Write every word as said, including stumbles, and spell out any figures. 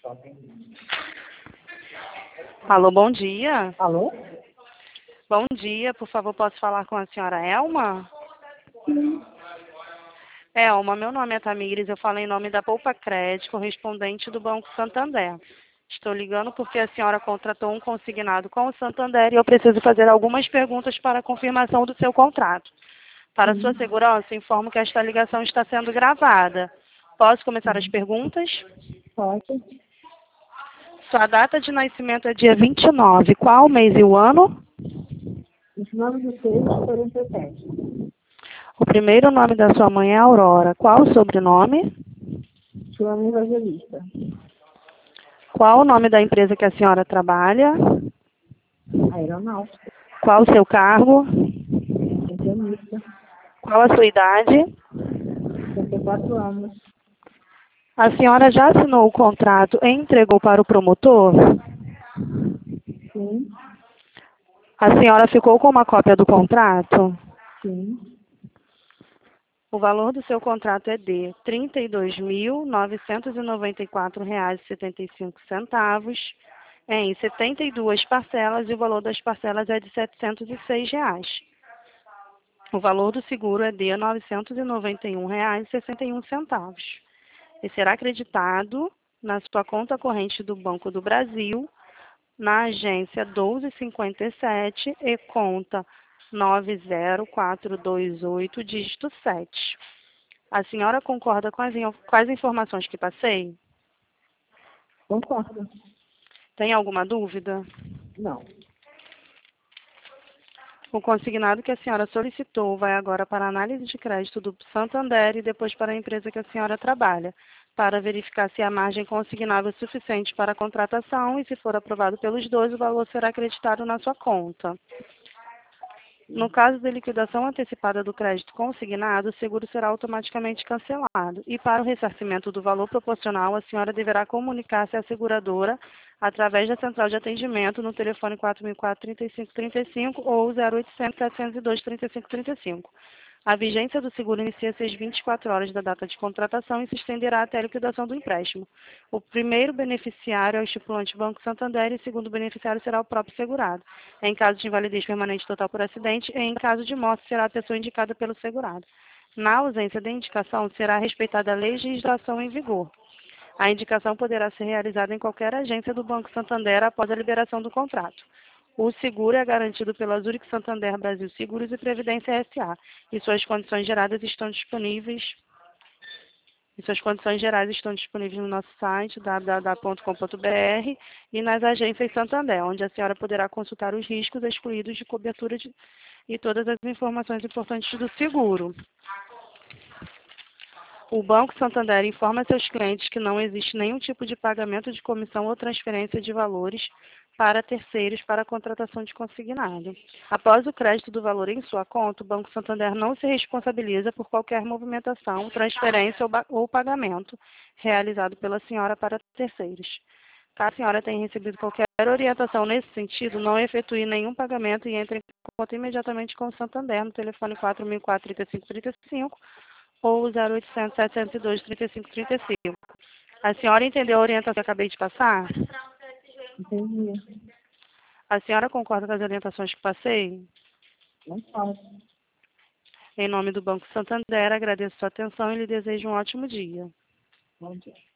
Alô, bom dia. Alô? Bom dia, por favor, posso falar com a senhora Elma? Sim. Elma, meu nome é Tamires, eu falo em nome da Poupa Crédito, correspondente do Banco Santander. Estou ligando porque a senhora contratou um consignado com o Santander e eu preciso fazer algumas perguntas para a confirmação do seu contrato. Para Sim. sua segurança, informo que esta ligação está sendo gravada. Posso começar as Sim. perguntas? Pode. Sua data de nascimento é dia vinte e nove. Qual o mês e o ano? vinte e nove de seis de quarenta e sete. O primeiro nome da sua mãe é Aurora. Qual o sobrenome? Joana Evangelista. Qual o nome da empresa que a senhora trabalha? Aeronáutica. Qual o seu cargo? Recepcionista. Qual a sua idade? sessenta e quatro anos. A senhora já assinou o contrato e entregou para o promotor? Sim. A senhora ficou com uma cópia do contrato? Sim. O valor do seu contrato é de trinta e dois mil, novecentos e noventa e quatro reais e setenta e cinco centavos em setenta e duas parcelas e o valor das parcelas é de setecentos e seis reais. O valor do seguro é de novecentos e noventa e um reais e sessenta e um centavos. E será acreditado na sua conta corrente do Banco do Brasil, na agência doze cinquenta e sete e conta nove zero quatro dois oito, dígito sete. A senhora concorda com as, in- com as informações que passei? Concordo. Tem alguma dúvida? Não. O consignado que a senhora solicitou vai agora para a análise de crédito do Santander e depois para a empresa que a senhora trabalha, para verificar se a margem consignável é suficiente para a contratação e, se for aprovado pelos dois, o valor será acreditado na sua conta. No caso de liquidação antecipada do crédito consignado, o seguro será automaticamente cancelado. E para o ressarcimento do valor proporcional, a senhora deverá comunicar-se à seguradora através da central de atendimento no telefone quatro mil e quatro, trinta e cinco trinta e cinco ou zero oitocentos, setecentos e dois, trinta e cinco trinta e cinco. A vigência do seguro inicia-se às vinte e quatro horas da data de contratação e se estenderá até a liquidação do empréstimo. O primeiro beneficiário é o estipulante Banco Santander e o segundo beneficiário será o próprio segurado. Em caso de invalidez permanente total por acidente, e em caso de morte, será a pessoa indicada pelo segurado. Na ausência de indicação, será respeitada a legislação em vigor. A indicação poderá ser realizada em qualquer agência do Banco Santander após a liberação do contrato. O seguro é garantido pela Zurich Santander Brasil Seguros e Previdência S A e suas condições geradas estão disponíveis e suas condições gerais estão disponíveis no nosso site w w w ponto com ponto b r e nas agências Santander, onde a senhora poderá consultar os riscos excluídos de cobertura de, e todas as informações importantes do seguro. O Banco Santander informa seus clientes que não existe nenhum tipo de pagamento de comissão ou transferência de valores para terceiros para a contratação de consignado. Após o crédito do valor em sua conta, o Banco Santander não se responsabiliza por qualquer movimentação, transferência ou, ou pagamento realizado pela senhora para terceiros. Caso a senhora tenha recebido qualquer orientação nesse sentido, não efetue nenhum pagamento e entre em contato imediatamente com o Santander no telefone quatro mil e quatro, trinta e cinco trinta e cinco ou zero oitocentos, setecentos e dois, trinta e cinco trinta e cinco. A senhora entendeu a orientação que eu acabei de passar? Entendi. A senhora concorda com as orientações que passei? Não pode. Em nome do Banco Santander, agradeço sua atenção e lhe desejo um ótimo dia. Bom dia.